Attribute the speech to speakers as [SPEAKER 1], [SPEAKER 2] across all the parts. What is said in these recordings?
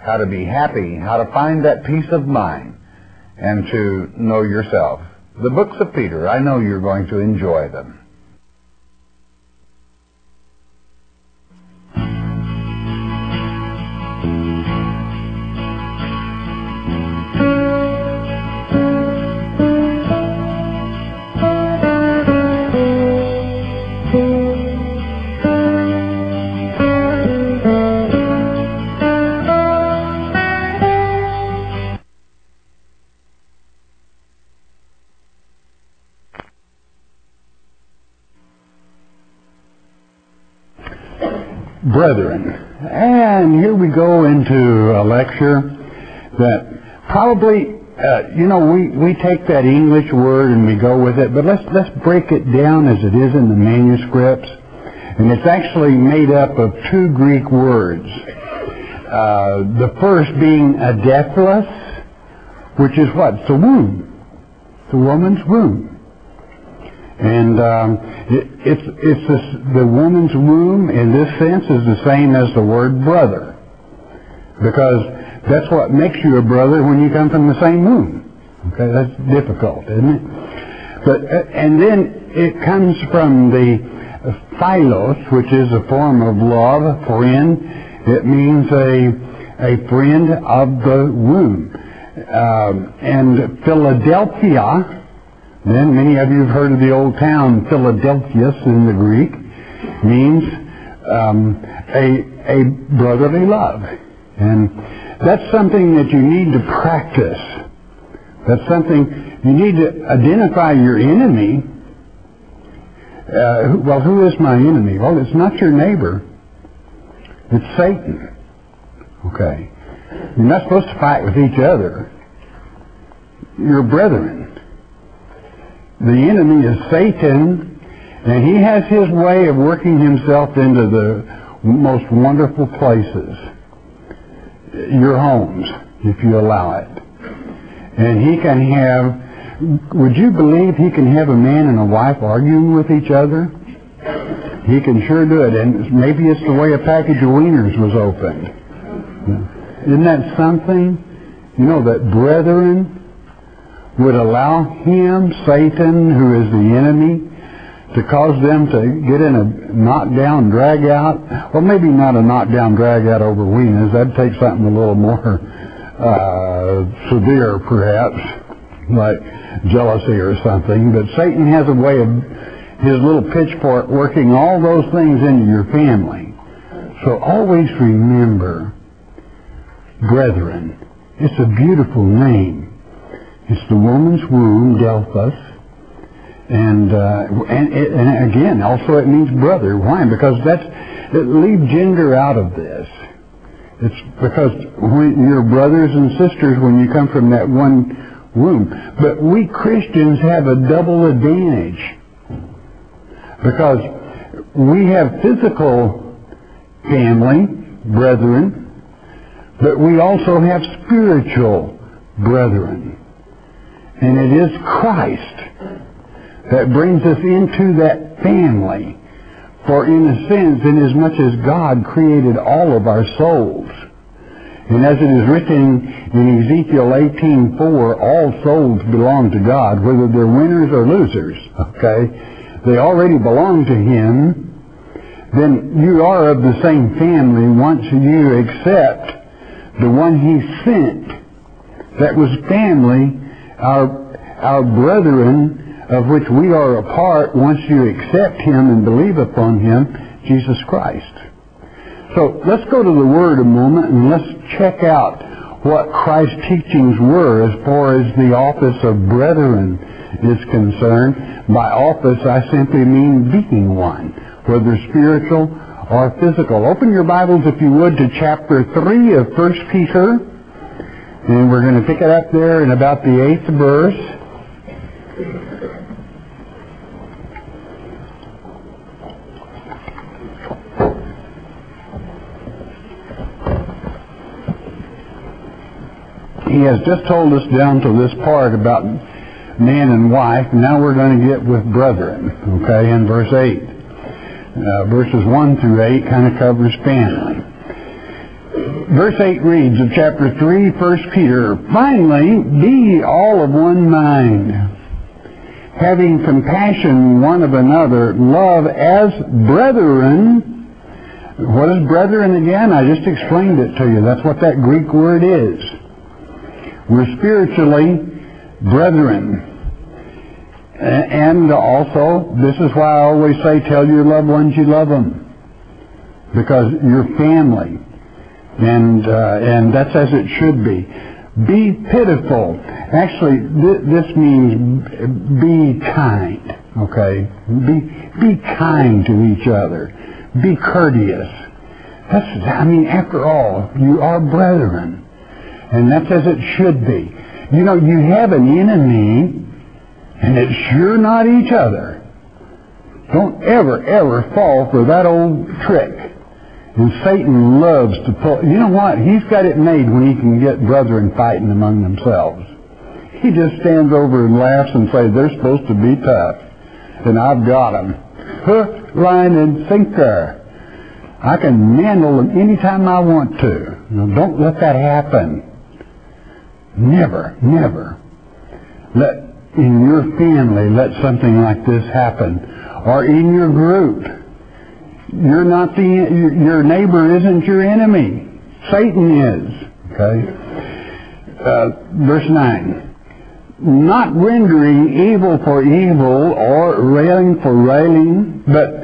[SPEAKER 1] how to be happy, how to find that peace of mind, and to know yourself. The books of Peter, I know you're going to enjoy them. Brethren. And here we go into a lecture that probably, we take that English word and we go with it, but let's break it down as it is in the manuscripts. And it's actually made up of two Greek words. The first being adelphos, which is what? It's the womb. The woman's womb. And the woman's womb in this sense is the same as the word brother, because that's what makes you a brother when you come from the same womb. Okay, that's difficult, isn't it? But and then it comes from the philos, which is a form of love, friend. It means a friend of the womb. And Philadelphia. Then many of you have heard of the old town Philadelphus in the Greek, means a brotherly love. And that's something that you need to practice. That's something you need to identify your enemy. Who is my enemy? Well, it's not your neighbor. It's Satan. Okay. You're not supposed to fight with each other. You're brethren. The enemy is Satan, and he has his way of working himself into the most wonderful places. Your homes, if you allow it. And he can have, would you believe he can have a man and a wife arguing with each other? He can sure do it, and maybe it's the way a package of wieners was opened. Isn't that something? You know, that brethren would allow him, Satan, who is the enemy, to cause them to get in a knockdown, drag out. Well, maybe not a knockdown, drag out over wieners. That'd take something a little more severe, perhaps, like jealousy or something. But Satan has a way of his little pitchfork working all those things into your family. So always remember, brethren. It's a beautiful name. It's the woman's womb, Delphos, and again, also it means brother. Why? Because leave gender out of this. It's because when you're brothers and sisters when you come from that one womb. But we Christians have a double advantage, because we have physical family, brethren, but we also have spiritual brethren. And it is Christ that brings us into that family. For in a sense, inasmuch as God created all of our souls, and as it is written in Ezekiel 18:4, all souls belong to God, whether they're winners or losers, okay? They already belong to Him. Then you are of the same family once you accept the one He sent. That was family. Our brethren, of which we are a part once you accept Him and believe upon Him, Jesus Christ. So let's go to the Word a moment and let's check out what Christ's teachings were as far as the office of brethren is concerned. By office, I simply mean being one, whether spiritual or physical. Open your Bibles, if you would, to chapter 3 of 1 Peter. And we're going to pick it up there in about the 8th verse. He has just told us down to this part about man and wife, and now we're going to get with brethren, okay, in verse 8. Verses 1 through 8 kind of covers family. Verse 8 reads of chapter 3, 1 Peter, "Finally, be ye all of one mind, having compassion one of another, love as brethren." What is brethren again? I just explained it to you. That's what that Greek word is. We're spiritually brethren. And also, this is why I always say, tell your loved ones you love them. Because you're family. And that's as it should be. Be pitiful. Actually, this means be kind. Okay? Be kind to each other. Be courteous. After all, you are brethren. And that's as it should be. You know, you have an enemy, and it's sure not each other. Don't ever fall for that old trick. And Satan loves to pull. You know what? He's got it made when he can get brethren fighting among themselves. He just stands over and laughs and says, they're supposed to be tough. And I've got them. Hook, line, and sinker. I can manhandle them anytime I want to. Now, don't let that happen. Never. Let, in your family, let something like this happen. Or in your group. You're not your neighbor isn't your enemy. Satan is. Okay? Verse 9. Not rendering evil for evil or railing for railing, but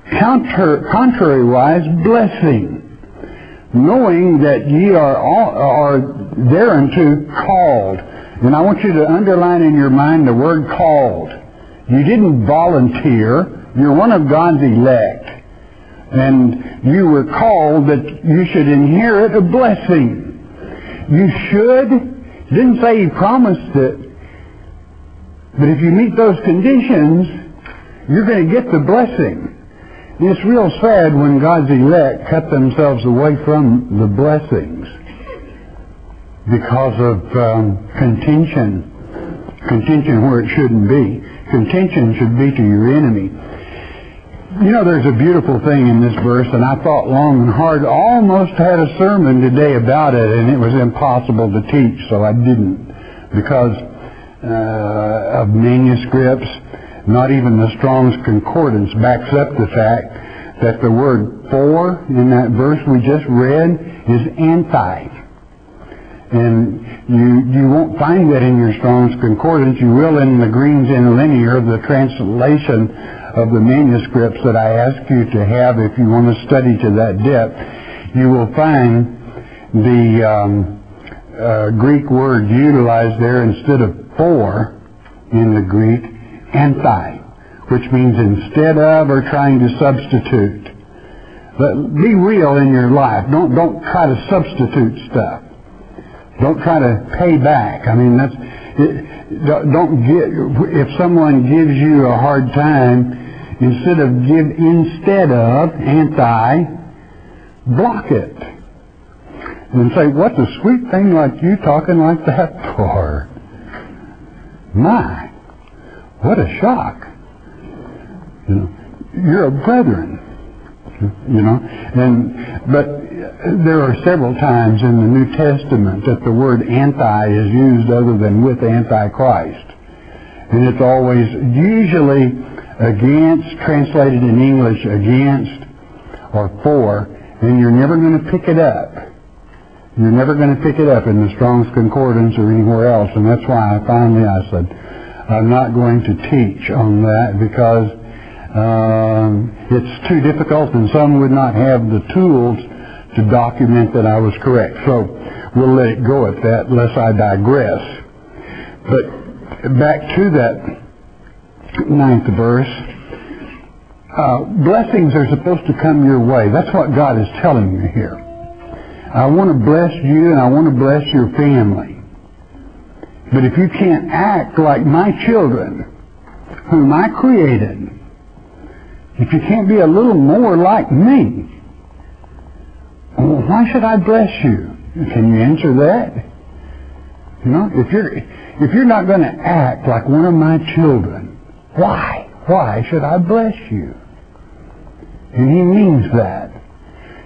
[SPEAKER 1] contrariwise blessing, knowing that ye are thereunto called. And I want you to underline in your mind the word called. You didn't volunteer. You're one of God's elect. And you were called that you should inherit a blessing. You should. He didn't say he promised it. But if you meet those conditions, you're going to get the blessing. And it's real sad when God's elect cut themselves away from the blessings because of contention. Contention where it shouldn't be. Contention should be to your enemy. You know, there's a beautiful thing in this verse, and I thought long and hard, almost had a sermon today about it, and it was impossible to teach, so I didn't, because of manuscripts. Not even the Strong's Concordance backs up the fact that the word for in that verse we just read is anti. And you won't find that in your Strong's Concordance. You will in the Green's Interlinear, the translation of the manuscripts that I ask you to have if you want to study to that depth. You will find the Greek word utilized there instead of for in the Greek, anti, which means instead of or trying to substitute. But be real in your life. Don't try to substitute stuff. Don't try to pay back. I mean, if someone gives you a hard time, instead of anti, block it. And say, what's a sweet thing like you talking like that for? My, what a shock. You know, you're a brethren. You know, but there are several times in the New Testament that the word anti is used other than with Antichrist. And it's always usually against, translated in English against or for, and you're never going to pick it up. You're never going to pick it up in the Strong's Concordance or anywhere else, and that's why I said, I'm not going to teach on that because it's too difficult and some would not have the tools to document that I was correct. So we'll let it go at that, lest I digress. But back to that 9th verse. Blessings are supposed to come your way. That's what God is telling you here. I want to bless you and I want to bless your family. But if you can't act like my children, whom I created, if you can't be a little more like me, well, why should I bless you? Can you answer that? You know, if you're not going to act like one of my children, why? Why should I bless you? And he means that.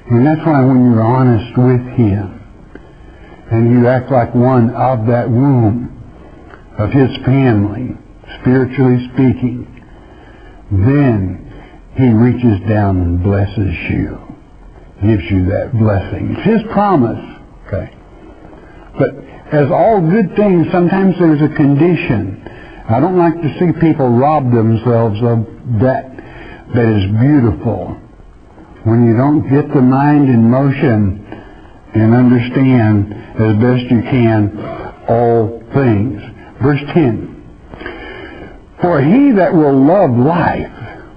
[SPEAKER 1] And that's why when you're honest with Him, and you act like one of that womb, of His family, spiritually speaking, then He reaches down and blesses you, gives you that blessing. It's His promise. Okay. But as all good things, sometimes there's a condition. I don't like to see people rob themselves of that is beautiful. When you don't get the mind in motion and understand as best you can all things. Verse 10. For he that will love life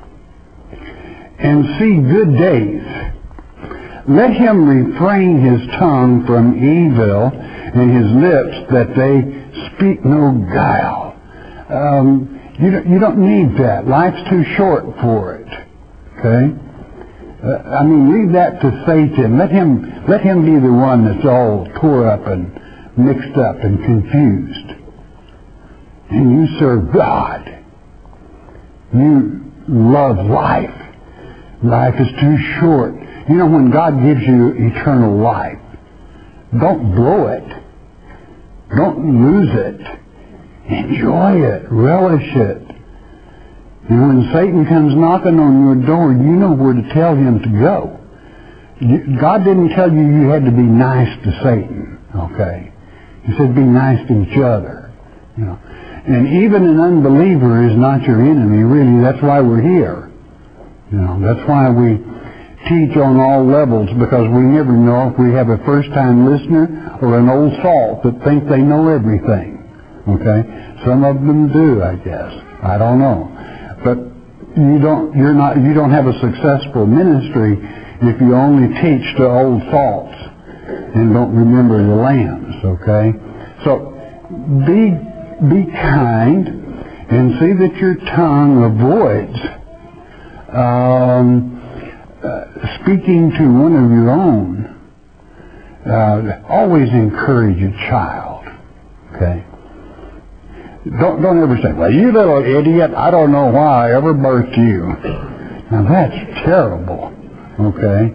[SPEAKER 1] and see good days, let him refrain his tongue from evil and his lips that they speak no guile. You don't need that. Life's too short for it. Okay? Leave that to Satan. Let him be the one that's all tore up and mixed up and confused. And you serve God. You love life. Life is too short. You know, when God gives you eternal life, don't blow it. Don't lose it. Enjoy it. Relish it. And when Satan comes knocking on your door, you know where to tell him to go. God didn't tell you you had to be nice to Satan, okay? He said be nice to each other, you know. And even an unbeliever is not your enemy, really. That's why we're here. You know, that's why we teach on all levels, because we never know if we have a first-time listener or an old salt that think they know everything, okay? Some of them do, I guess. I don't know. But you don't have a successful ministry if you only teach to old salts and don't remember the lambs, okay? So be kind and see that your tongue avoids speaking to one of your own. Always encourage a child, okay? Don't ever say, well, you little idiot, I don't know why I ever birthed you. Now that's terrible, okay?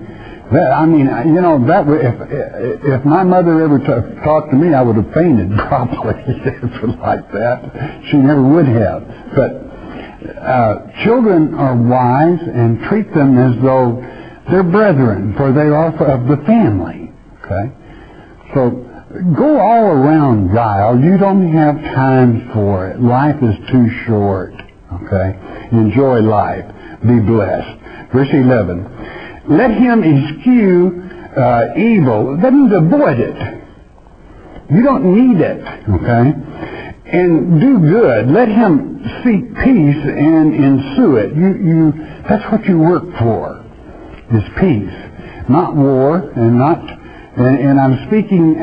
[SPEAKER 1] If my mother ever talked to me, I would have fainted probably if it was like that. She never would have. But children are wise and treat them as though they're brethren, for they are of the family, okay? So go all around guile. You don't have time for it. Life is too short. Okay? Enjoy life. Be blessed. Verse 11. Let him eschew evil. That means avoid it. You don't need it. Okay? And do good. Let him seek peace and ensue it. That's what you work for, is peace. Not war and not... And I'm speaking,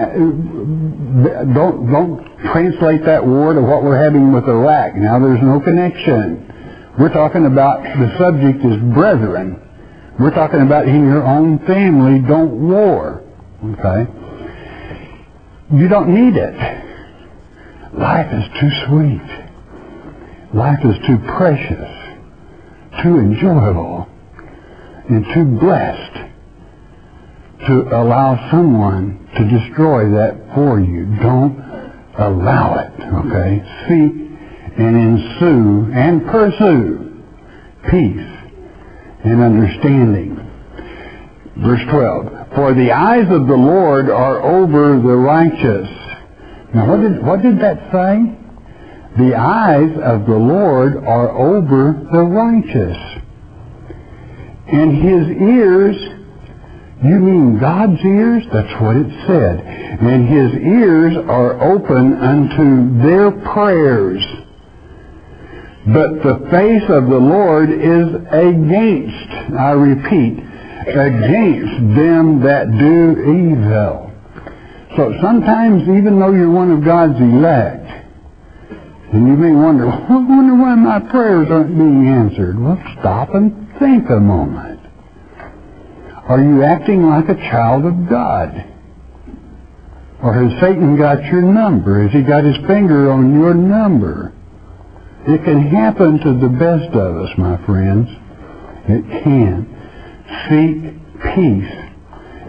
[SPEAKER 1] don't translate that war to what we're having with Iraq. Now, there's no connection. We're talking about, the subject is brethren. We're talking about in your own family, don't war. Okay? You don't need it. Life is too sweet. Life is too precious, too enjoyable, and too blessed to allow someone to destroy that for you. Don't allow it, okay? Seek and ensue and pursue peace and understanding. Verse 12. For the eyes of the Lord are over the righteous. Now what did that say? The eyes of the Lord are over the righteous. And His ears... You mean God's ears? That's what it said. And His ears are open unto their prayers. But the face of the Lord is against, I repeat, against them that do evil. So sometimes, even though you're one of God's elect, and you may wonder, I wonder why my prayers aren't being answered. Well, stop and think a moment. Are you acting like a child of God? Or has Satan got your number? Has he got his finger on your number? It can happen to the best of us, my friends. It can. Seek peace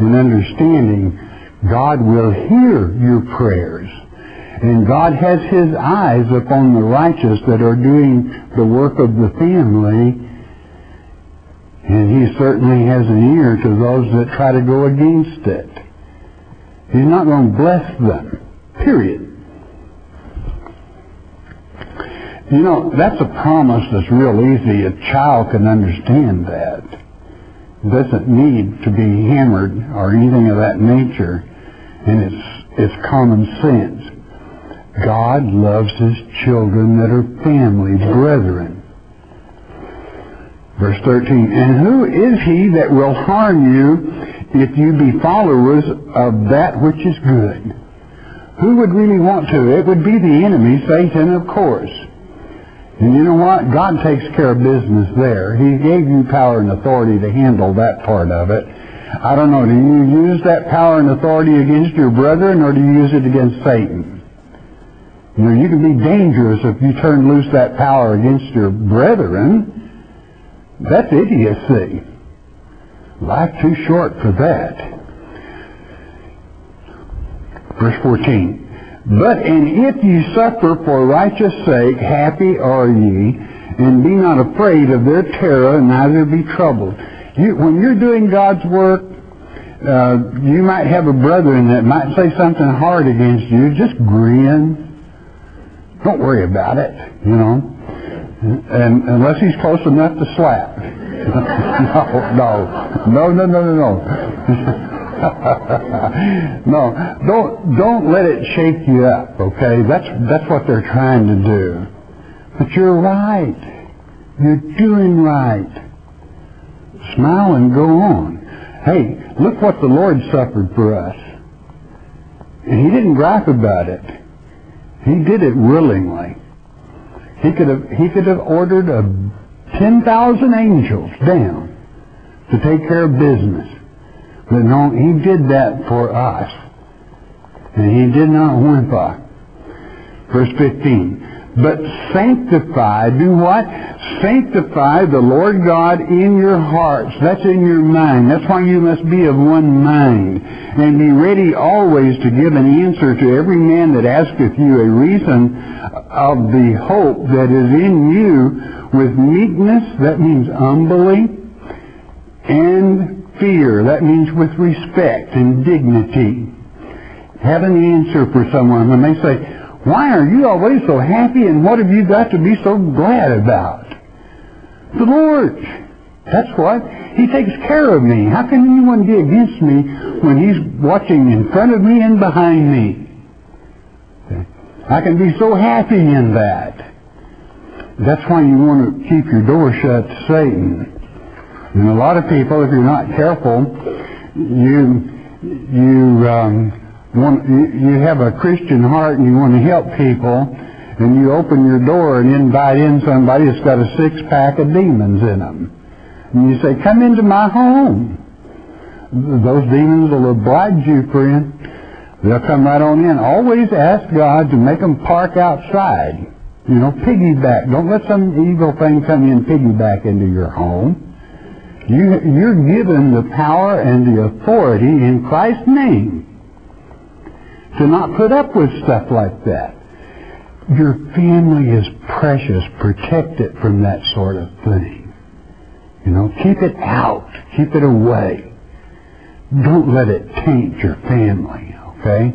[SPEAKER 1] and understanding, God will hear your prayers. And God has His eyes upon the righteous that are doing the work of the family. And He certainly has an ear to those that try to go against it. He's not going to bless them. Period. You know, that's a promise that's real easy. A child can understand that. It doesn't need to be hammered or anything of that nature. And it's common sense. God loves His children that are family, brethren. Verse 13, and who is he that will harm you if you be followers of that which is good? Who would really want to? It would be the enemy, Satan, of course. And you know what? God takes care of business there. He gave you power and authority to handle that part of it. I don't know, do you use that power and authority against your brethren, or do you use it against Satan? You know, you can be dangerous if you turn loose that power against your brethren. That's idiocy. Life too short for that. Verse 14. And if ye suffer for righteous sake, happy are ye, and be not afraid of their terror, neither be troubled. When you're doing God's work, you might have a brethren that might say something hard against you. Just grin. Don't worry about it, you know. And unless he's close enough to slap. No, don't let it shake you up, okay? That's what they're trying to do. But you're right. You're doing right. Smile and go on. Hey, look what the Lord suffered for us. And He didn't gripe about it. He did it willingly. He could have ordered 10,000 angels down to take care of business. But no, He did that for us. And He did not whimper. Verse 15. But sanctify, do what? Sanctify the Lord God in your hearts. That's in your mind. That's why you must be of one mind. And be ready always to give an answer to every man that asketh you a reason of the hope that is in you with meekness, that means humbly, and fear, that means with respect and dignity. Have an answer for someone when they say, why are you always so happy, and what have you got to be so glad about? The Lord. That's what. He takes care of me. How can anyone be against me when He's watching in front of me and behind me? I can be so happy in that. That's why you want to keep your door shut to Satan. And a lot of people, if you're not careful, you have a Christian heart and you want to help people, and you open your door and invite in somebody that's got a 6-pack of demons in them. And you say, come into my home. Those demons will oblige you, friend. They'll come right on in. Always ask God to make them park outside. You know, piggyback. Don't let some evil thing come in piggyback into your home. You're given the power and the authority in Christ's name to not put up with stuff like that. Your family is precious. Protect it from that sort of thing. You know, keep it out. Keep it away. Don't let it taint your family, okay?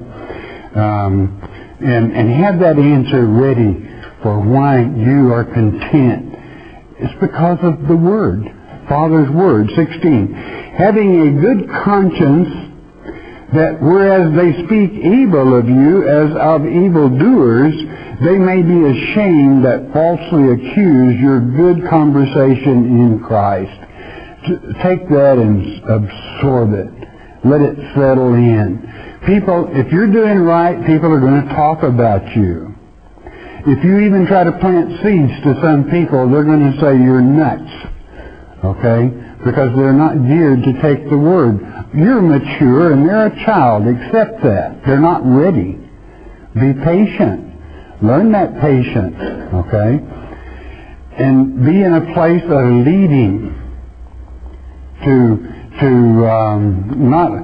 [SPEAKER 1] And have that answer ready for why you are content. It's because of the Word, Father's Word. 16. Having a good conscience, that whereas they speak evil of you as of evildoers, they may be ashamed that falsely accuse your good conversation in Christ. Take that and absorb it. Let it settle in. People, if you're doing right, people are going to talk about you. If you even try to plant seeds to some people, they're going to say you're nuts. Okay? Because they're not geared to take the Word. You're mature and they're a child. Accept that. They're not ready. Be patient. Learn that patience. Okay? And be in a place of leading.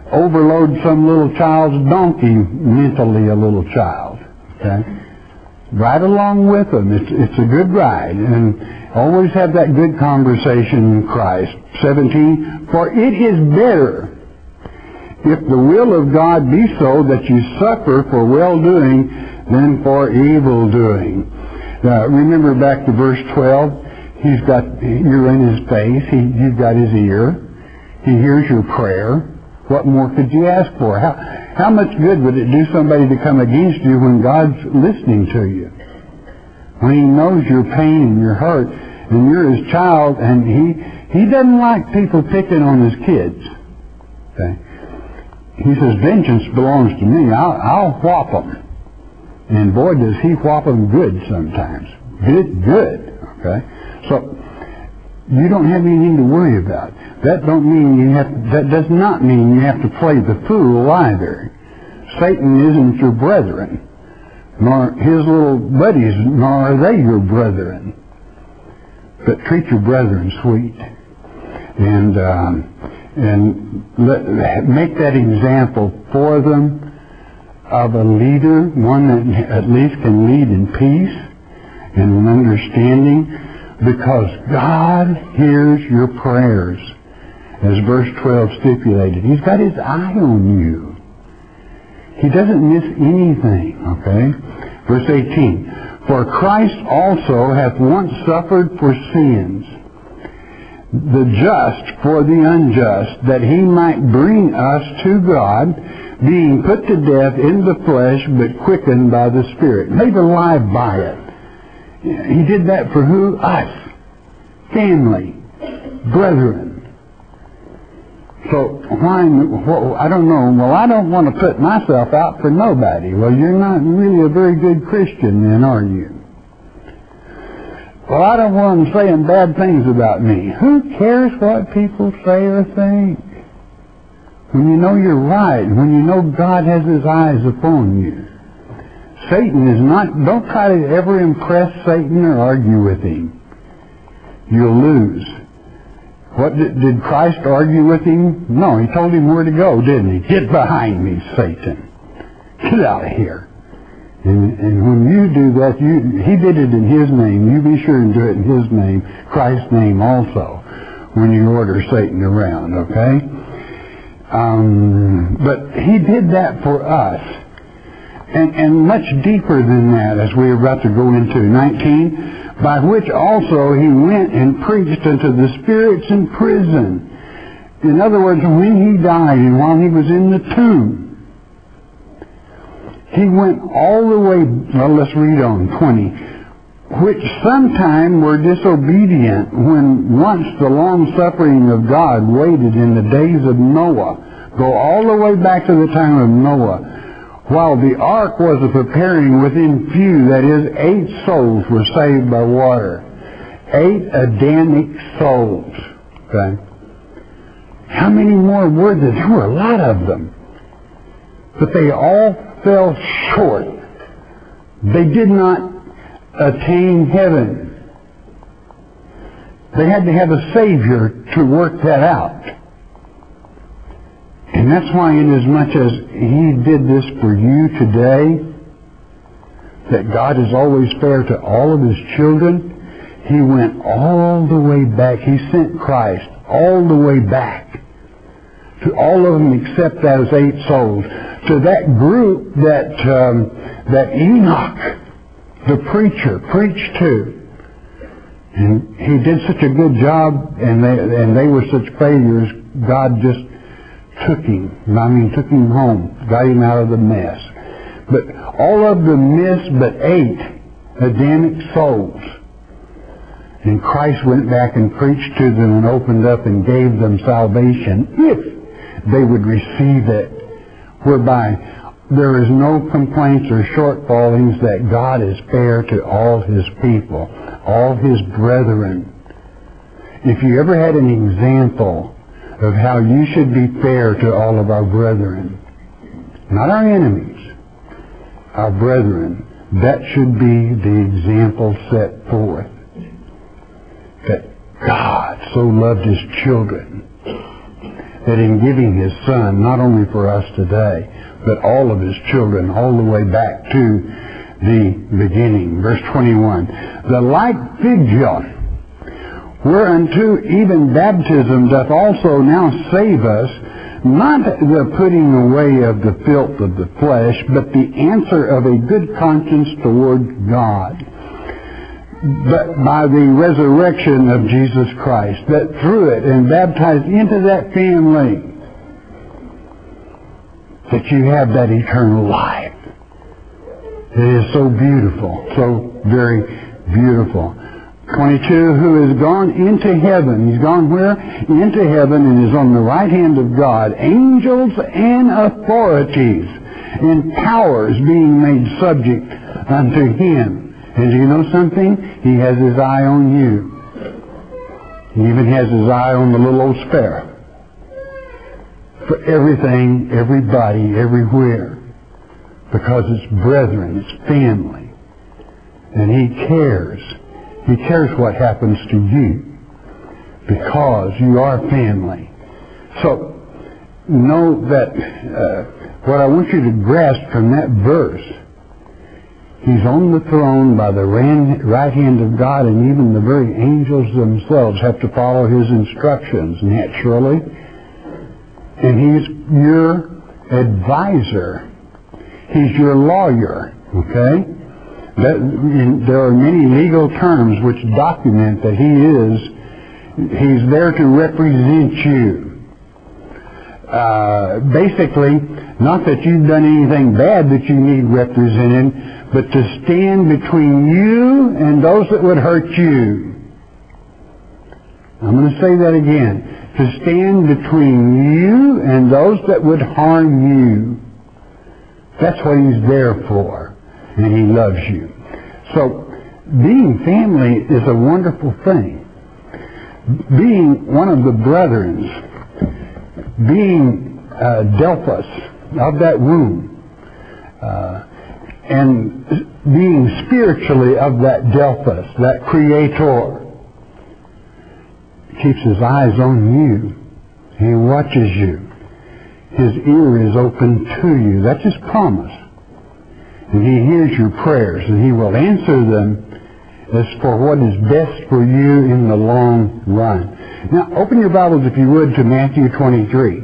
[SPEAKER 1] overload some little child's donkey mentally, a little child. Okay? Ride along with them. It's a good ride. And always have that good conversation in Christ. 17, for it is better if the will of God be so that you suffer for well-doing than for evil-doing. Remember back to verse 12. You're in his face. You've got his ear. He hears your prayer. What more could you ask for? How much good would it do somebody to come against you when God's listening to you? When he knows your pain and your hurt, and you're his child, and he doesn't like people picking on his kids. Okay? He says, vengeance belongs to me. I'll whop them. And boy, does he whop them good sometimes. Good. Okay? So, you don't have anything to worry about. That does not mean you have to play the fool either. Satan isn't your brethren, nor his little buddies, nor are they your brethren. But treat your brethren sweet. And make that example for them of a leader, one that at least can lead in peace and in understanding, because God hears your prayers, as verse 12 stipulated. He's got his eye on you. He doesn't miss anything, okay? Verse 18, for Christ also hath once suffered for sins, the just for the unjust, that he might bring us to God, being put to death in the flesh, but quickened by the Spirit, made alive by it. He did that for who? Us. Family. Brethren. So, I don't know. Well, I don't want to put myself out for nobody. Well, you're not really a very good Christian then, are you? Well, I don't want them saying bad things about me. Who cares what people say or think? When you know you're right, when you know God has his eyes upon you. Satan is not, don't try to ever impress Satan or argue with him. You'll lose. What did Christ argue with him? No, he told him where to go, didn't he? Get behind me, Satan. Get out of here. And when you do that, he did it in his name. You be sure and do it in his name, Christ's name also, when you order Satan around, okay? But he did that for us. And much deeper than that, as we're about to go into 19, by which also he went and preached unto the spirits in prison. In other words, when he died and while he was in the tomb, he went all the way, well, let's read on, 20, which sometime were disobedient when once the long suffering of God waited in the days of Noah. Go all the way back to the time of Noah. While the ark was preparing within few, that is, 8 souls were saved by water. 8 Adamic souls. Okay? How many more were there? There were a lot of them. But they all fell short. They did not attain heaven. They had to have a Savior to work that out. And that's why, inasmuch as he did this for you today, that God is always fair to all of his children, he went all the way back. He sent Christ all the way back to all of them except those 8 souls. To that group that Enoch, the preacher, preached to. And he did such a good job, and they were such failures, God just took him home, got him out of the mess. But all of them missed but 8 Adamic souls. And Christ went back and preached to them and opened up and gave them salvation if they would receive it, whereby there is no complaints or shortfallings, that God is fair to all his people, all his brethren. If you ever had an example of how you should be fair to all of our brethren, not our enemies, our brethren, that should be the example set forth. That God so loved his children that in giving His Son, not only for us today, but all of His children, all the way back to the beginning. Verse 21, the like figure, whereunto even baptism doth also now save us, not the putting away of the filth of the flesh, but the answer of a good conscience toward God. But by the resurrection of Jesus Christ, that through it and baptized into that family, that you have that eternal life. It is so beautiful, so very beautiful. 22, who is gone into heaven. He's gone where? Into heaven, and is on the right hand of God. Angels and authorities and powers being made subject unto Him. And do you know something? He has His eye on you. He even has His eye on the little old sparrow. For everything, everybody, everywhere. Because it's brethren, it's family. And He cares. He cares what happens to you. Because you are family. So, know that what I want you to grasp from that verse, He's on the throne by the right hand of God, and even the very angels themselves have to follow His instructions, naturally. And He's your advisor. He's your lawyer, okay? There are many legal terms which document that He's there to represent you. Basically, not that you've done anything bad that you need represented, but to stand between you and those that would hurt you. I'm going to say that again. To stand between you and those that would harm you. That's what He's there for. And He loves you. So, being family is a wonderful thing. Being one of the brethren, being Delphos of that womb, and being spiritually of that Delphos, that Creator, keeps His eyes on you. He watches you. His ear is open to you. That's His promise. And He hears your prayers, and He will answer them as for what is best for you in the long run. Now, open your Bibles, if you would, to Matthew 23.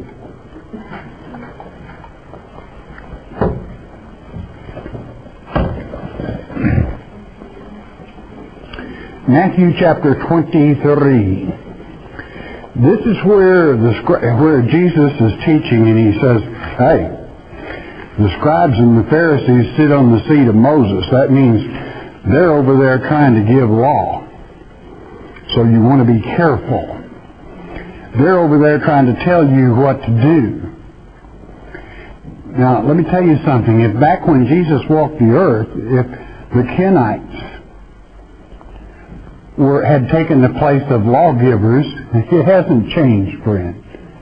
[SPEAKER 1] Matthew chapter 23. This is where Jesus is teaching, and He says, hey, the scribes and the Pharisees sit on the seat of Moses. That means they're over there trying to give law. So you want to be careful. They're over there trying to tell you what to do. Now, let me tell you something. If back when Jesus walked the earth, if the Kenites had taken the place of lawgivers, it hasn't changed, friend.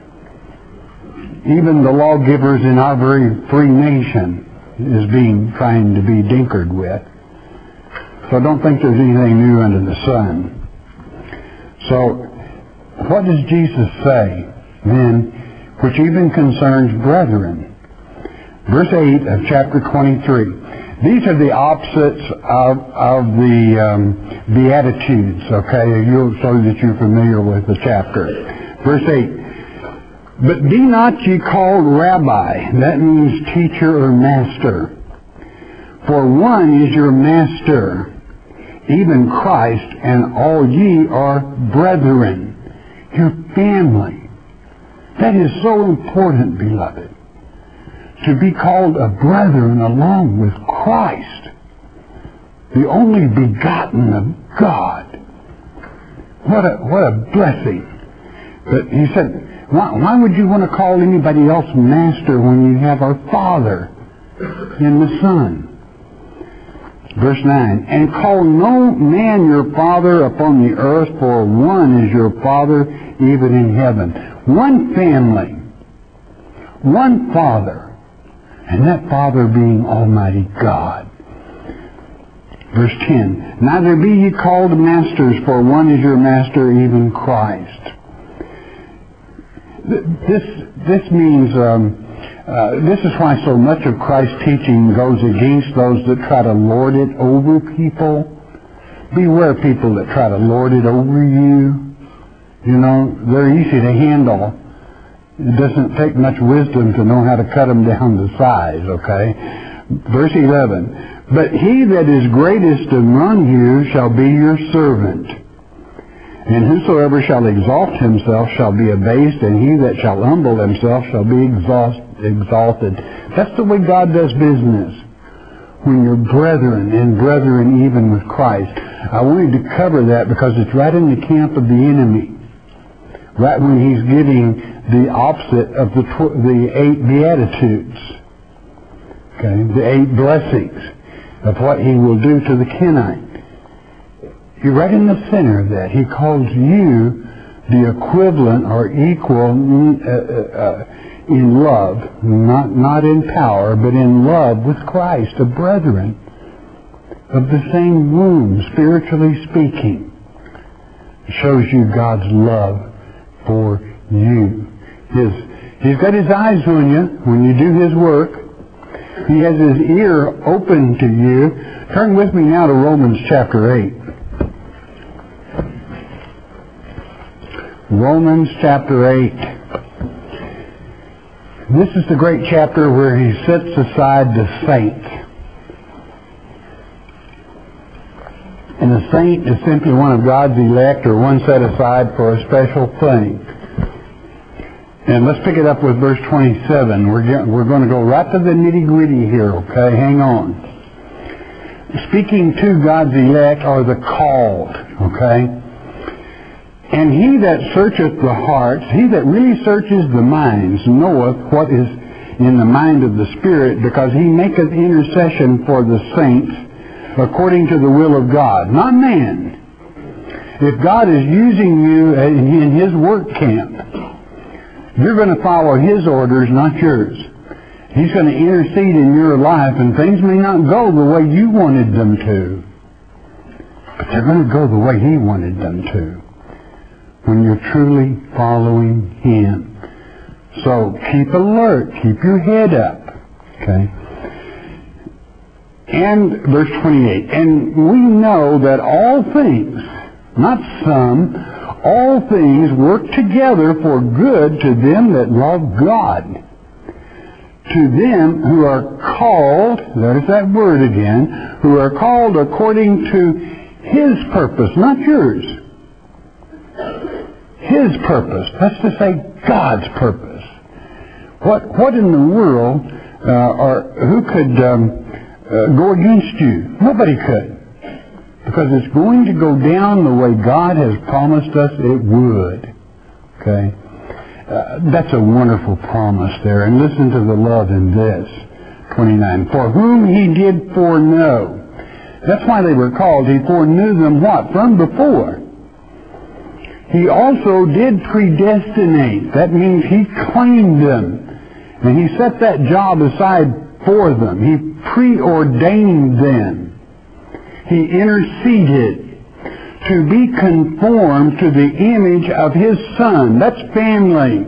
[SPEAKER 1] Even the lawgivers in our very free nation is trying to be dinkered with. So don't think there's anything new under the sun. So, what does Jesus say, then, which even concerns brethren? Verse 8 of chapter 23. These are the opposites of the Beatitudes, okay, so that you're familiar with the chapter. Verse 8. But be not ye called rabbi, that means teacher or master. For one is your master, even Christ, and all ye are brethren, your family. That is so important, beloved, to be called a brethren along with Christ, the only begotten of God. What a blessing. But He said, why would you want to call anybody else master when you have our Father in the Son? Verse 9, and call no man your father upon the earth, for one is your Father even in heaven. One family, one Father, and that Father being Almighty God. Verse 10, neither be ye called masters, for one is your master, even Christ. This means, this is why so much of Christ's teaching goes against those that try to lord it over people. Beware people that try to lord it over you. You know, they're easy to handle. It doesn't take much wisdom to know how to cut them down to size, okay? Verse 11, but he that is greatest among you shall be your servant. And whosoever shall exalt himself shall be abased, and he that shall humble himself shall be exalted. That's the way God does business. When you're brethren, and brethren even with Christ. I wanted to cover that because it's right in the camp of the enemy. Right when he's giving the opposite of the 8 Beatitudes. Okay, the 8 blessings of what he will do to the Kenite. You're right in the center of that. He calls you the equivalent or equal in love, not in power, but in love with Christ, a brethren of the same womb, spiritually speaking. It shows you God's love for you. He's got his eyes on you when you do his work. He has his ear open to you. Turn with me now to Romans chapter 8. Romans chapter 8. This is the great chapter where he sets aside the saint. And the saint is simply one of God's elect or one set aside for a special thing. And let's pick it up with verse 27. We're going to go right to the nitty-gritty here, okay? Hang on. Speaking to God's elect are the called, okay? And he that searcheth the hearts, he that really searches the minds, knoweth what is in the mind of the Spirit, because he maketh intercession for the saints according to the will of God, not man. If God is using you in his work camp, you're going to follow his orders, not yours. He's going to intercede in your life, and things may not go the way you wanted them to, but they're going to go the way he wanted them to, when you're truly following him. So keep alert, keep your head up, okay? And verse 28, and we know that all things, not some, all things work together for good to them that love God, to them who are called, there's that word again, who are called according to his purpose, not yours. His purpose. That's to say, God's purpose. What in the world, who could go against you? Nobody could. Because it's going to go down the way God has promised us it would. Okay? That's a wonderful promise there. And listen to the love in this. 29. For whom he did foreknow. That's why they were called. He foreknew them what? From before. He also did predestinate. That means he claimed them. And he set that job aside for them. He preordained them. He interceded to be conformed to the image of his Son. That's family.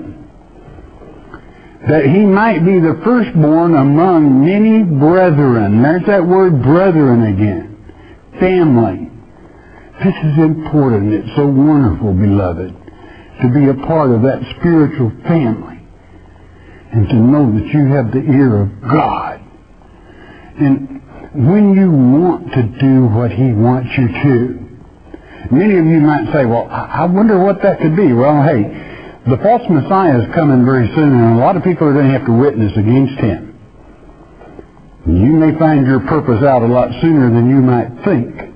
[SPEAKER 1] That he might be the firstborn among many brethren. There's that word brethren again. Family. This is important. It's so wonderful, beloved, to be a part of that spiritual family and to know that you have the ear of God. And when you want to do what he wants you to, many of you might say, well, I wonder what that could be. Well, hey, the false Messiah is coming very soon, and a lot of people are going to have to witness against him. You may find your purpose out a lot sooner than you might think.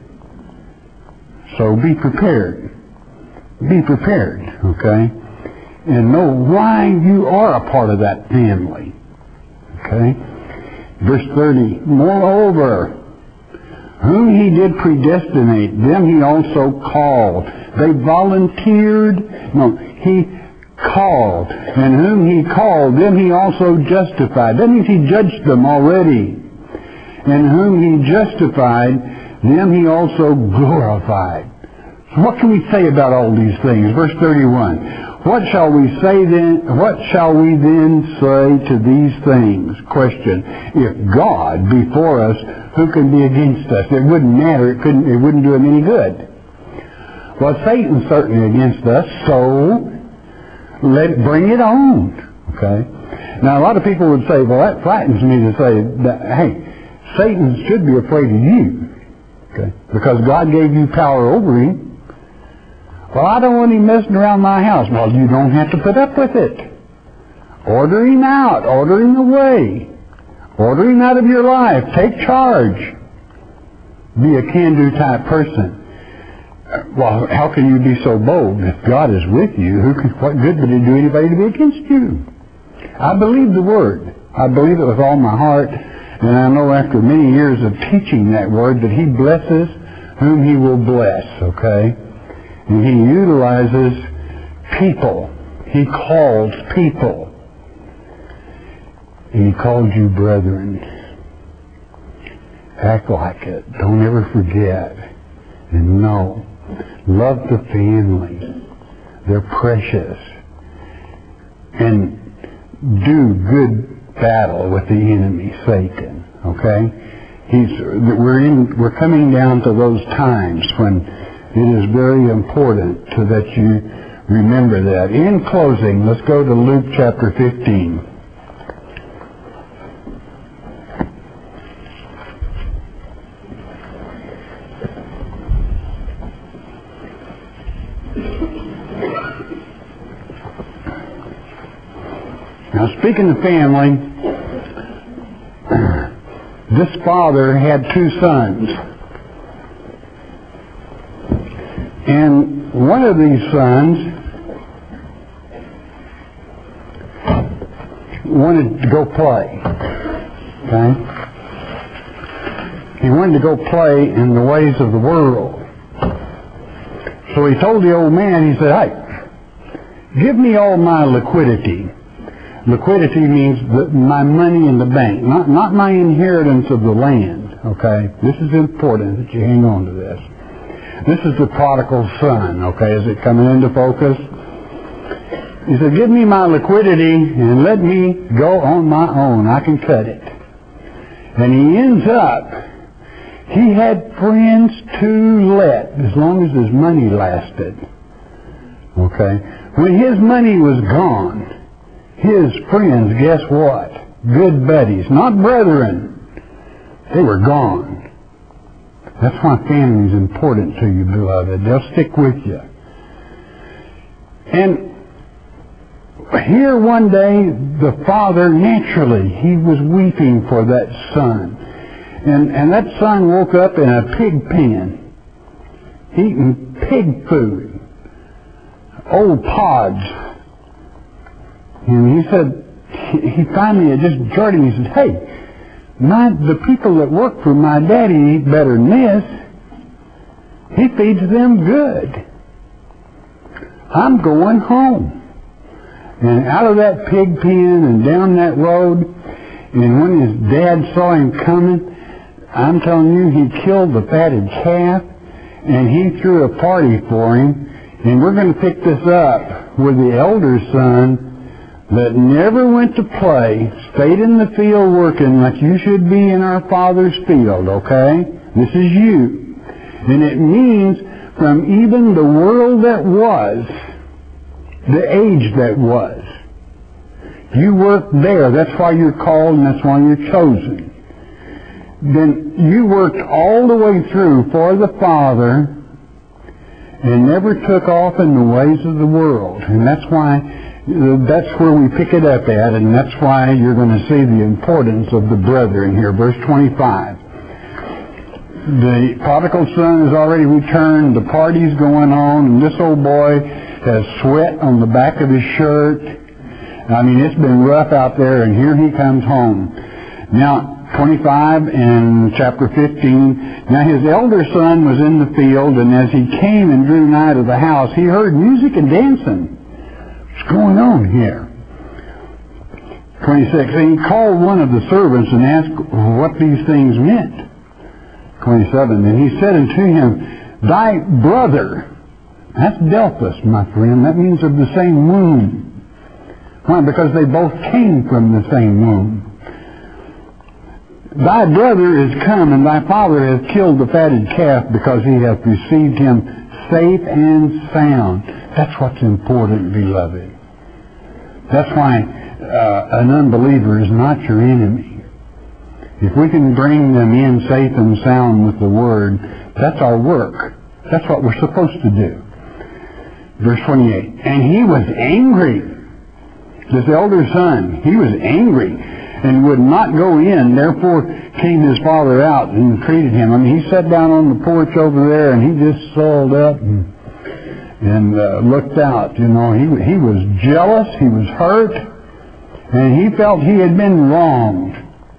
[SPEAKER 1] So be prepared. Be prepared, okay? And know why you are a part of that family. Okay? Verse 30, moreover, whom he did predestinate, them he also called. They volunteered. No, he called. And whom he called, them he also justified. That means he judged them already. And whom he justified, them he also glorified. So what can we say about all these things? Verse 31. What shall we say then? What shall we then say to these things? Question. If God be for us, who can be against us? It wouldn't matter. It wouldn't do him any good. Well, Satan's certainly against us, so bring it on. Okay. Now, a lot of people would say, well, that frightens me to say that, hey, Satan should be afraid of you. Okay. Because God gave you power over him. Well, I don't want him messing around my house. Well, you don't have to put up with it. Order him out. Order him away. Order him out of your life. Take charge. Be a can-do type person. Well, how can you be so bold? If God is with you, what good would it do anybody to be against you? I believe the Word. I believe it with all my heart. And I know after many years of teaching that Word that he blesses whom he will bless. Okay? And he utilizes people. He calls people. And he calls you brethren. Act like it. Don't ever forget. And know. Love the family. They're precious. And do good battle with the enemy, Satan. Okay? We're coming down to those times when it is very important that you remember that. In closing, let's go to Luke chapter 15. Now, speaking of family, this father had 2 sons. And one of these sons wanted to go play. Okay? He wanted to go play in the ways of the world. So he told the old man, he said, hey, give me all my liquidity. Liquidity means my money in the bank, not my inheritance of the land. Okay? This is important that you hang on to this. This is the prodigal son, okay? Is it coming into focus? He said, give me my liquidity and let me go on my own. I can cut it. And he ends up, he had friends to let as long as his money lasted. Okay? When his money was gone, his friends, guess what? Good buddies, not brethren. They were gone. That's why family is important to you, beloved. They'll stick with you. And here one day, the father, naturally, he was weeping for that son. And that son woke up in a pig pen, eating pig food, old pods. And he said, he finally had just jarred him. He said, hey, the people that work for my daddy eat better than this. He feeds them good. I'm going home. And out of that pig pen and down that road, and when his dad saw him coming, I'm telling you, he killed the fatted calf, and he threw a party for him. And we're going to pick this up with the elder son that never went to play, stayed in the field working like you should be in our Father's field, okay? This is you. And it means from even the world that was, the age that was. You worked there. That's why you're called and that's why you're chosen. Then you worked all the way through for the Father and never took off in the ways of the world. And that's where we pick it up at, and that's why you're going to see the importance of the brethren here. Verse 25. The prodigal son has already returned, the party's going on, and this old boy has sweat on the back of his shirt. I mean, it's been rough out there, and here he comes home. Now, 25 and chapter 15. Now his elder son was in the field, and as he came and drew nigh to the house, he heard music and dancing. What's going on here? 26. And he called one of the servants and asked what these things meant. 27. And he said unto him, Thy brother That's Delphus, my friend. That means of the same womb. Why? Because they both came from the same womb. Thy brother is come, and thy father hath killed the fatted calf, because he hath received him safe and sound. That's what's important, beloved. That's why an unbeliever is not your enemy. If we can bring them in safe and sound with the Word, that's our work. That's what we're supposed to do. Verse 28. And he was angry. This elder son, he was angry and would not go in. Therefore came his father out and entreated him. I mean, he sat down on the porch over there and he just soiled up and looked out. You know, he was jealous, he was hurt, and he felt he had been wronged.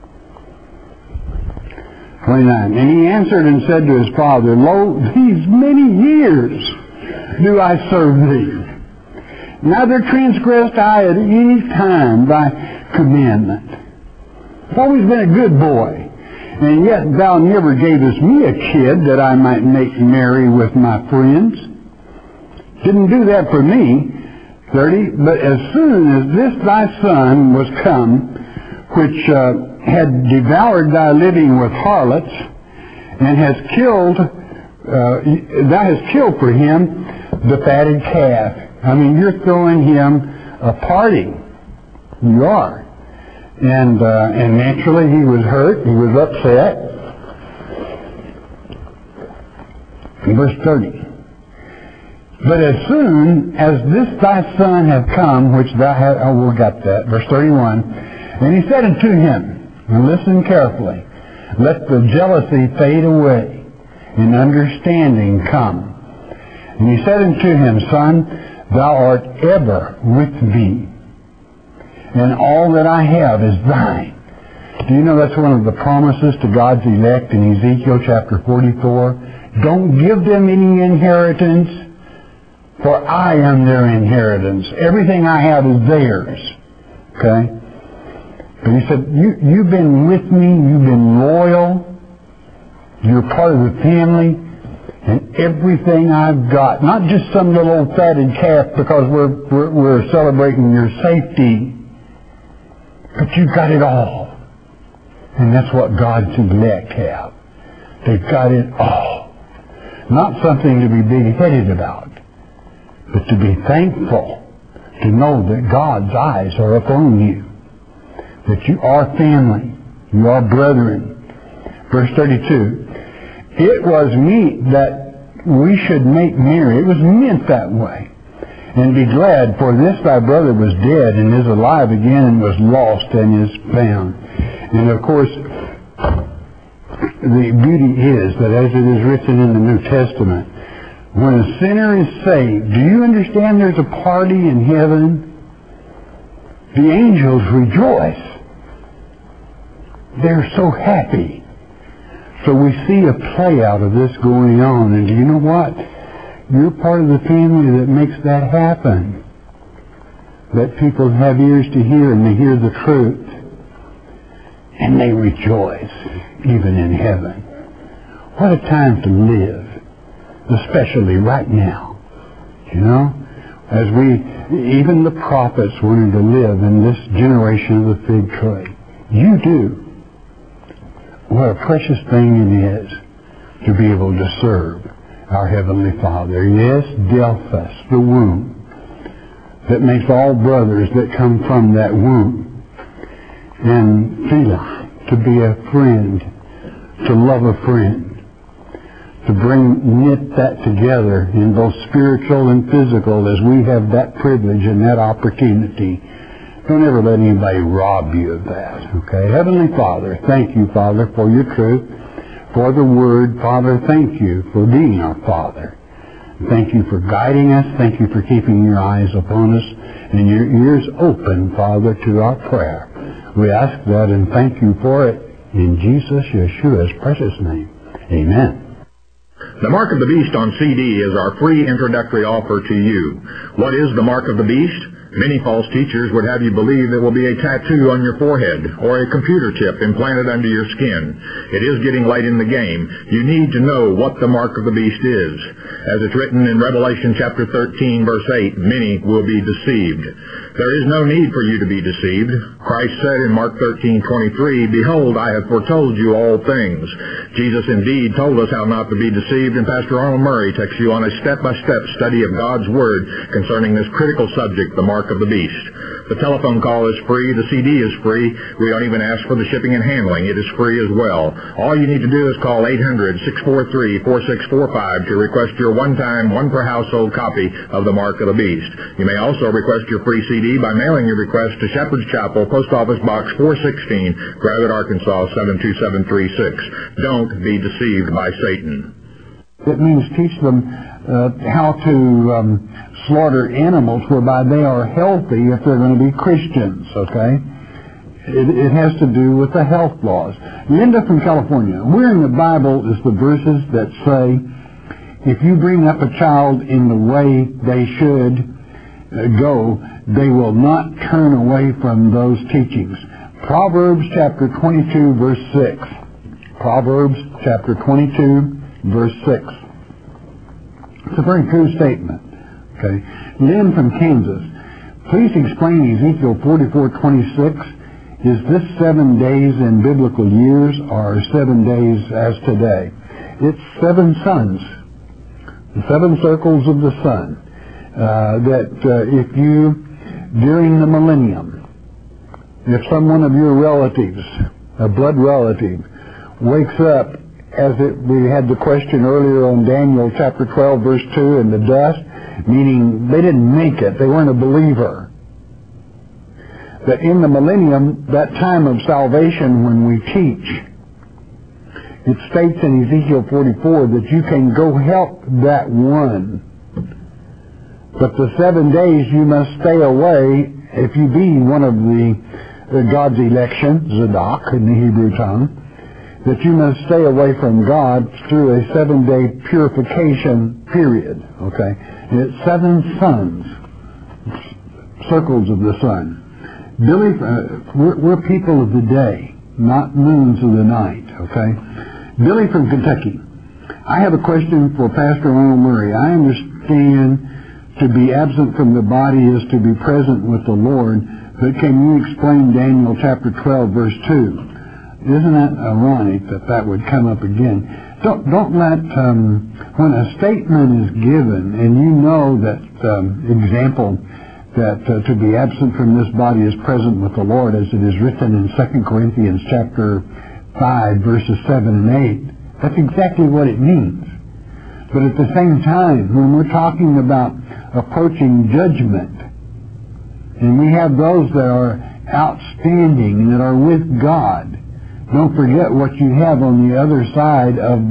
[SPEAKER 1] 29. And he answered and said to his father, Lo, these many years do I serve thee. Neither transgressed I at any time thy commandment. I've always been a good boy, and yet thou never gavest me a kid that I might make merry with my friends. Didn't do that for me. 30. But as soon as this thy son was come, which had devoured thy living with harlots, and has killed, thou hast killed for him the fatted calf. I mean, you're throwing him a party. You are. And naturally he was hurt, he was upset. Verse 30. But as soon as this thy son hath come, which thou hast, we got that. Verse 31. And he said unto him, and listen carefully, let the jealousy fade away, and understanding come. And he said unto him, Son, thou art ever with me, and all that I have is thine. Do you know that's one of the promises to God's elect in Ezekiel chapter 44? Don't give them any inheritance, for I am their inheritance. Everything I have is theirs. Okay? But he said, you've been with me, you've been loyal, you're part of the family, and everything I've got, not just some little old fatted calf because we're celebrating your safety, but you've got it all. And that's what God's elect have. They've got it all. Not something to be big-headed about, but to be thankful, to know that God's eyes are upon you, that you are family, you are brethren. Verse 32, it was meet that we should make merry. It was meant that way. And be glad, for this thy brother was dead and is alive again, and was lost and is found. And of course, the beauty is that as it is written in the New Testament, when a sinner is saved, do you understand there's a party in heaven? The angels rejoice. They're so happy. So we see a play out of this going on. And do you know what? You're part of the family that makes that happen. That people have ears to hear and they hear the truth. And they rejoice, even in heaven. What a time to live, especially right now. You know, as even the prophets wanted to live in this generation of the fig tree. You do. What a precious thing it is to be able to serve our Heavenly Father. Yes, Delphus, the womb, that makes all brothers that come from that womb. And Philia, to be a friend, to love a friend, to knit that together in both spiritual and physical as we have that privilege and that opportunity. Don't ever let anybody rob you of that, okay? Heavenly Father, thank you, Father, for your truth, for the Word. Father, thank you for being our Father. Thank you for guiding us. Thank you for keeping your eyes upon us and your ears open, Father, to our prayer. We ask that and thank you for it in Jesus, Yeshua's precious name. Amen.
[SPEAKER 2] The Mark of the Beast on CD is our free introductory offer to you. What is the Mark of the Beast? Many false teachers would have you believe there will be a tattoo on your forehead or a computer chip implanted under your skin. It is getting late in the game. You need to know what the mark of the beast is. As it's written in Revelation chapter 13, verse 8, many will be deceived. There is no need for you to be deceived. Christ said in Mark 13:23, "Behold, I have foretold you all things." Jesus indeed told us how not to be deceived, and Pastor Arnold Murray takes you on a step-by-step study of God's Word concerning this critical subject, the mark of the beast. The telephone call is free. The CD is free. We don't even ask for the shipping and handling. It is free as well. All you need to do is call 800-643-4645 to request your one-time, one-per-household copy of the Mark of the Beast. You may also request your free CD by mailing your request to Shepherd's Chapel, Post Office Box 416, Gravette, Arkansas 72736. Don't be deceived by Satan.
[SPEAKER 1] It means teach them how to slaughter animals whereby they are healthy if they're going to be Christians, okay? It has to do with the health laws. Linda from California, where in the Bible is the verses that say, if you bring up a child in the way they should go, they will not turn away from those teachings? Proverbs chapter 22, verse 6. Proverbs chapter 22, verse 6. It's a very true statement. Okay. Lynn from Kansas, please explain Ezekiel 44:26. Is this 7 days in biblical years or 7 days as today? It's 7 suns, the 7 circles of the sun. If you, during the millennium, if someone of your relatives, a blood relative, wakes up, we had the question earlier on Daniel chapter 12, verse 2, in the dust, meaning they didn't make it, they weren't a believer. That in the millennium, that time of salvation when we teach, it states in Ezekiel 44 that you can go help that one. But the 7 days you must stay away if you be one of the God's election, Zadok in the Hebrew tongue, that you must stay away from God through a 7-day purification period. Okay? And it's 7 suns, circles of the sun. Billy, we're people of the day, not moons of the night. Okay? Billy from Kentucky, I have a question for Pastor Arnold Murray. I understand to be absent from the body is to be present with the Lord, but can you explain Daniel chapter 12, verse 2? Isn't that ironic that would come up again? Don't let, when a statement is given, and you know that example, that to be absent from this body is present with the Lord, as it is written in 2 Corinthians chapter 5, verses 7 and 8, that's exactly what it means. But at the same time, when we're talking about approaching judgment, and we have those that are outstanding, that are with God, don't forget what you have on the other side of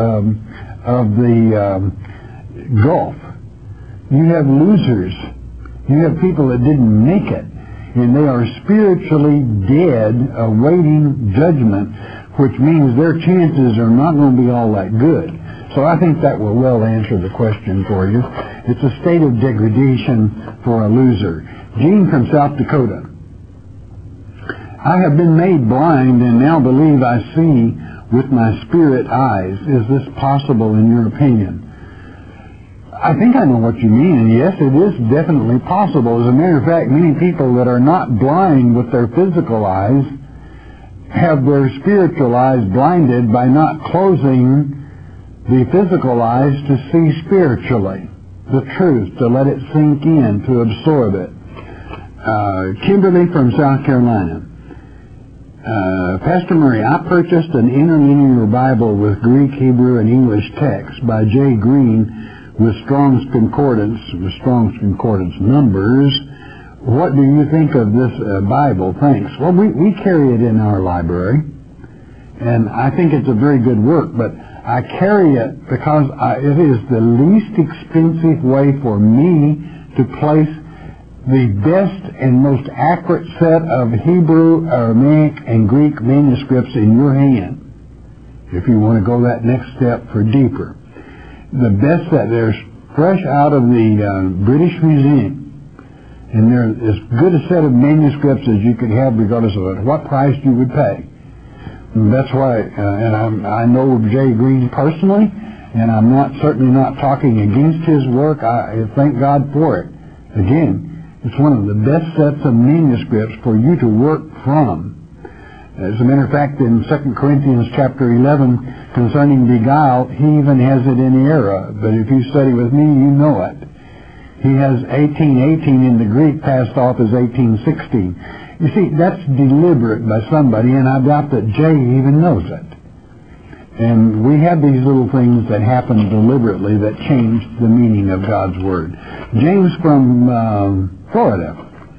[SPEAKER 1] the gulf. You have losers. You have people that didn't make it, and they are spiritually dead, awaiting judgment, which means their chances are not going to be all that good. So I think that will well answer the question for you. It's a state of degradation for a loser. Gene from South Dakota. I have been made blind and now believe I see with my spirit eyes. Is this possible in your opinion? I think I know what you mean, and yes, it is definitely possible. As a matter of fact, many people that are not blind with their physical eyes have their spiritual eyes blinded by not closing the physical eyes to see spiritually, the truth, to let it sink in, to absorb it. Kimberly from South Carolina. Pastor Murray, I purchased an interlinear Bible with Greek, Hebrew, and English text by J. Green with Strong's Concordance numbers. What do you think of this Bible? Thanks. Well, we carry it in our library, and I think it's a very good work, but I carry it because it is the least expensive way for me to place the best and most accurate set of Hebrew, Aramaic, and Greek manuscripts in your hand, if you want to go that next step for deeper. The best that there's fresh out of the British Museum, And they're as good a set of manuscripts as you could have, regardless of what price you would pay. And that's why, and I know J. Green personally, and I'm certainly not talking against his work. I thank God for it. Again, it's one of the best sets of manuscripts for you to work from. As a matter of fact, in 2 Corinthians chapter 11, concerning beguiled, he even has it in error. But if you study with me, you know it. He has 18:18 in the Greek passed off as 18:16. You see, that's deliberate by somebody, and I doubt that Jay even knows it. And we have these little things that happen deliberately that change the meaning of God's Word. James from Florida.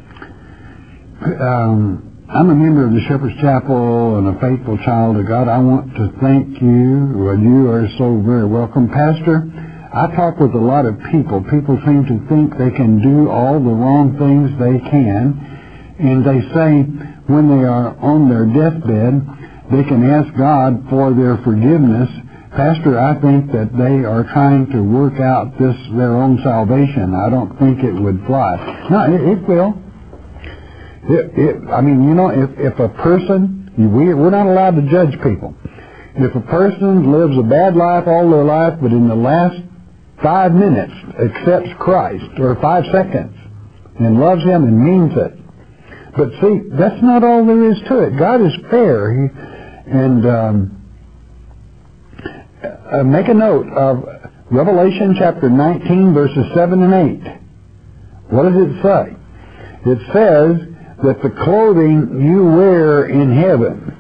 [SPEAKER 1] I'm a member of the Shepherd's Chapel and a faithful child of God. I want to thank you. Well, you are so very welcome. Pastor, I talk with a lot of people. People seem to think they can do all the wrong things they can, and they say when they are on their deathbed, they can ask God for their forgiveness. Pastor, I think that they are trying to work out their own salvation. I don't think it would fly. No, it will. I mean, you know, if a person, we're not allowed to judge people. If a person lives a bad life all their life, but in the last 5 minutes accepts Christ, or 5 seconds, and loves Him and means it. But see, that's not all there is to it. God is fair. Make a note of Revelation chapter 19, verses 7 and 8. What does it say? It says that the clothing you wear in heaven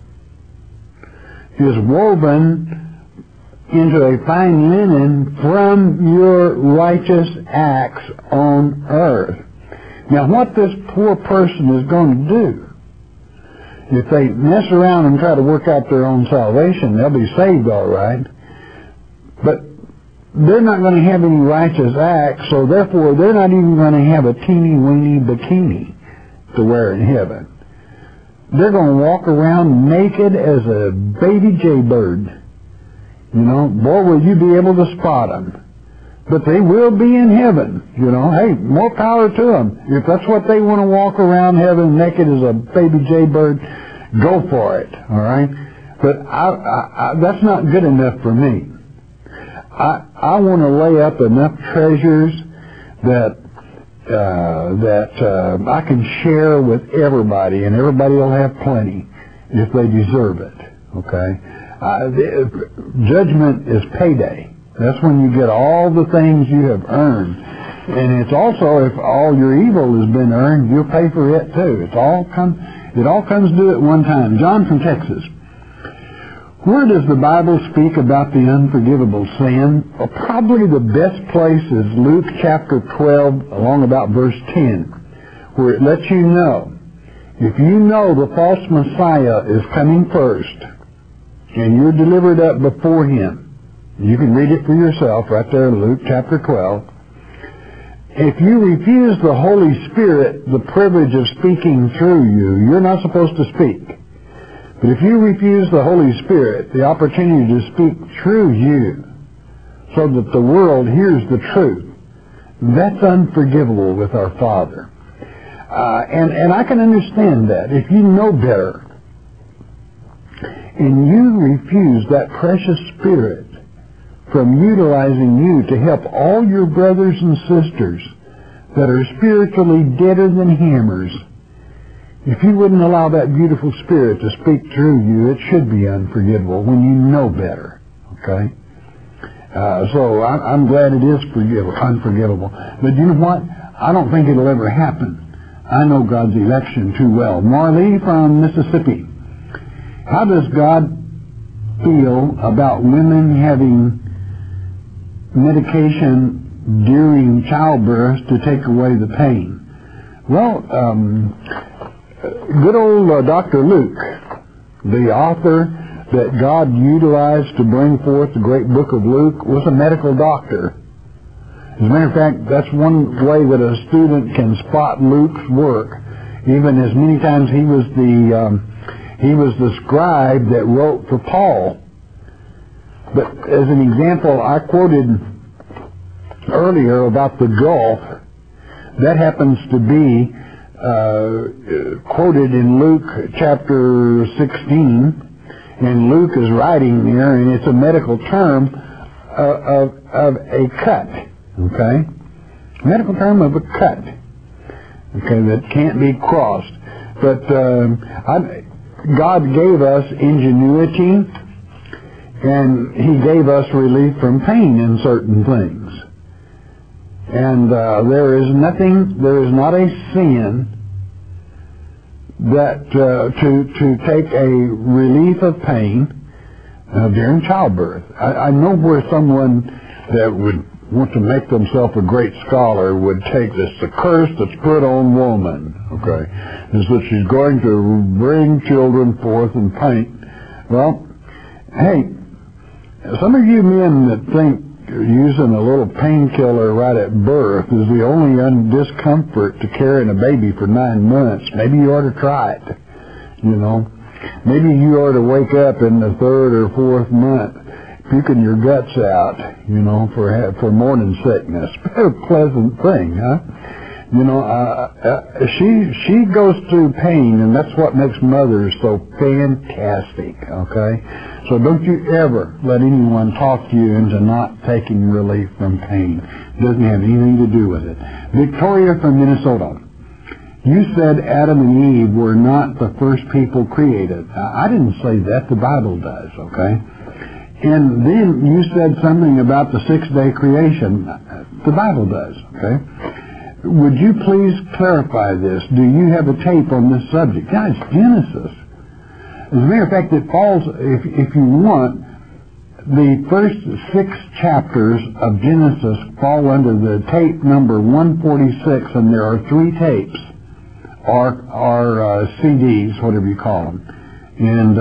[SPEAKER 1] is woven into a fine linen from your righteous acts on earth. Now, what this poor person is going to do, if they mess around and try to work out their own salvation, they'll be saved all right, but they're not going to have any righteous acts, so therefore they're not even going to have a teeny-weeny bikini to wear in heaven. They're going to walk around naked as a baby jaybird. You know, boy, will you be able to spot them. But they will be in heaven. You know, hey, more power to them. If that's what they want to walk around heaven naked as a baby jaybird, go for it. All right? But that's not good enough for me. I want to lay up enough treasures that I can share with everybody, and everybody will have plenty if they deserve it. Okay? Judgment is payday. That's when you get all the things you have earned. And it's also, if all your evil has been earned, you'll pay for it too. It all comes due at one time. John from Texas. Where does the Bible speak about the unforgivable sin? Well, probably the best place is Luke chapter 12, along about verse 10, where it lets you know, if you know the false Messiah is coming first, and you're delivered up before him, you can read it for yourself right there in Luke chapter 12. If you refuse the Holy Spirit the privilege of speaking through you, you're not supposed to speak. But if you refuse the Holy Spirit the opportunity to speak through you so that the world hears the truth, that's unforgivable with our Father. And I can understand that. If you know better and you refuse that precious Spirit from utilizing you to help all your brothers and sisters that are spiritually deader than hammers, if you wouldn't allow that beautiful Spirit to speak through you, it should be unforgivable when you know better. Okay? So I'm glad it is unforgivable. But you know what? I don't think it'll ever happen. I know God's election too well. Marley from Mississippi. How does God feel about women having medication during childbirth to take away the pain? Well, good old Dr. Luke, the author that God utilized to bring forth the great book of Luke, was a medical doctor. As a matter of fact, that's one way that a student can spot Luke's work. Even as many times he was the scribe that wrote for Paul. But as an example, I quoted earlier about the gulf That happens to be quoted in Luke chapter 16, and Luke is writing there, and it's a medical term of a cut, okay? Medical term of a cut, okay, that can't be crossed. But God gave us ingenuity, and He gave us relief from pain in certain things. And there is not a sin that to take a relief of pain during childbirth. I know where someone that would want to make themselves a great scholar would take this, the curse that's put on woman, okay, is that she's going to bring children forth in pain. Well, hey, some of you men that think using a little painkiller right at birth is the only discomfort to carrying a baby for 9 months, maybe you ought to try it, you know. Maybe you ought to wake up in the 3rd or 4th month puking your guts out, you know, for morning sickness. A pleasant thing, huh? You know, she goes through pain, and that's what makes mothers so fantastic, okay? So don't you ever let anyone talk you into not taking relief from pain. It doesn't have anything to do with it. Victoria from Minnesota, you said Adam and Eve were not the first people created. I didn't say that. The Bible does, okay? And then you said something about the 6-day creation. The Bible does, okay? Would you please clarify this? Do you have a tape on this subject? Yeah, it's Genesis. As a matter of fact, it falls, if you want, the first 6 chapters of Genesis fall under the tape number 146, and there are 3 tapes, or CDs, whatever you call them. And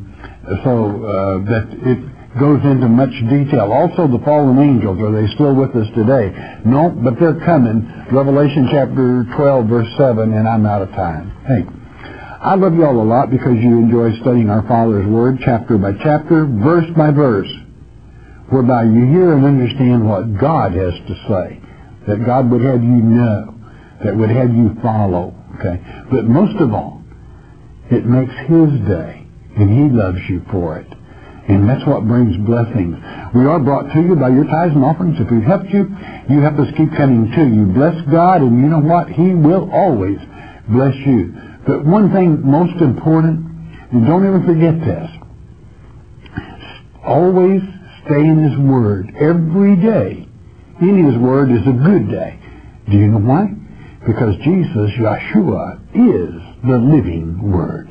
[SPEAKER 1] so that it goes into much detail. Also, the fallen angels, are they still with us today? No, but they're coming. Revelation chapter 12, verse 7, and I'm out of time. Hey, I love you all a lot because you enjoy studying our Father's Word, chapter by chapter, verse by verse, whereby you hear and understand what God has to say, that God would have you know, that would have you follow, okay? But most of all, it makes His day, and He loves you for it. And that's what brings blessings. We are brought to you by your tithes and offerings. If we've helped you, you help us keep coming to you. Bless God, and you know what? He will always bless you. But one thing most important, and don't ever forget this, always stay in His Word. Every day in His Word is a good day. Do you know why? Because Jesus, Yeshua, is the living Word.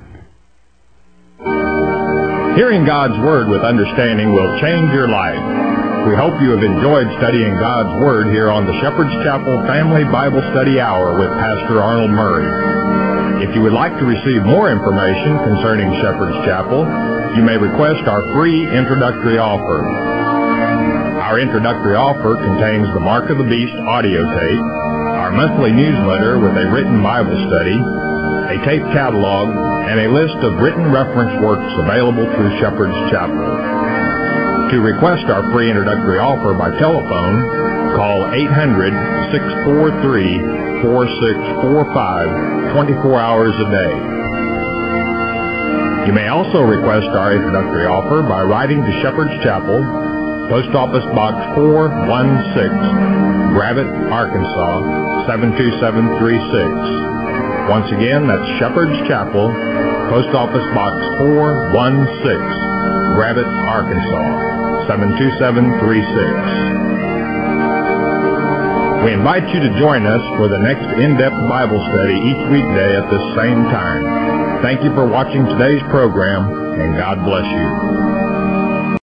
[SPEAKER 2] Hearing God's Word with understanding will change your life. We hope you have enjoyed studying God's Word here on the Shepherd's Chapel Family Bible Study Hour with Pastor Arnold Murray. If you would like to receive more information concerning Shepherd's Chapel, you may request our free introductory offer. Our introductory offer contains the Mark of the Beast audio tape, our monthly newsletter with a written Bible study, a tape catalog, and a list of written reference works available through Shepherd's Chapel. To request our free introductory offer by telephone, call 800-643-4645, 24 hours a day. You may also request our introductory offer by writing to Shepherd's Chapel, Post Office Box 416, Gravette, Arkansas, 72736. Once again, that's Shepherd's Chapel, Post Office Box 416, Gravette, Arkansas, 72736. We invite you to join us for the next in-depth Bible study each weekday at this same time. Thank you for watching today's program, and God bless you.